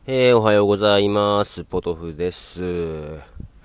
おはようございます。ポトフです。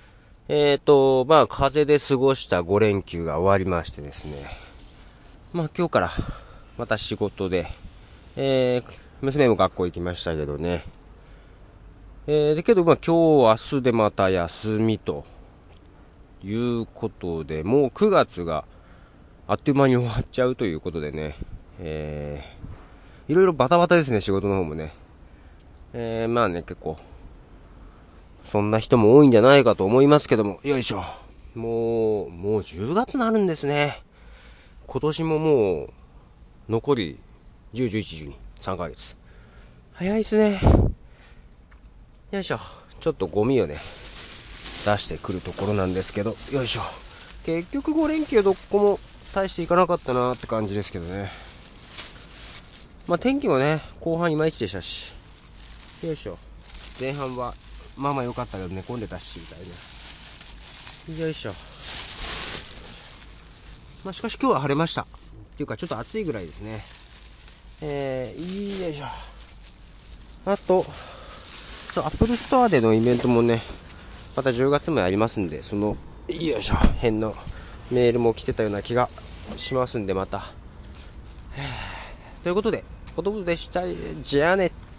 風邪で過ごした5連休が終わりましてですね。今日からまた仕事で、娘も学校行きましたけどね。けど今日明日でまた休みということで、もう9月があっという間に終わっちゃうということでね。いろいろバタバタですね、仕事の方もね。結構そんな人も多いんじゃないかと思いますけども、よいしょ。もう10月になるんですね。今年ももう、残り10、11、12、3ヶ月。早いですね。よいしょ。ちょっとゴミをね、出してくるところなんですけど、よいしょ。結局5連休どこも大していかなかったなって感じですけどね。天気もね、後半いまいちでしたし。よいしょ。前半は、まあまあ良かったけど寝込んでたし、みたいな。よいしょ。しかし今日は晴れました。っていうかちょっと暑いぐらいですね。よいしょ。あと、アップルストアでのイベントもね、また10月もやりますんで、よいしょ、変のメールも来てたような気がしますんで、また。ということで、ポトフでした。じゃあね。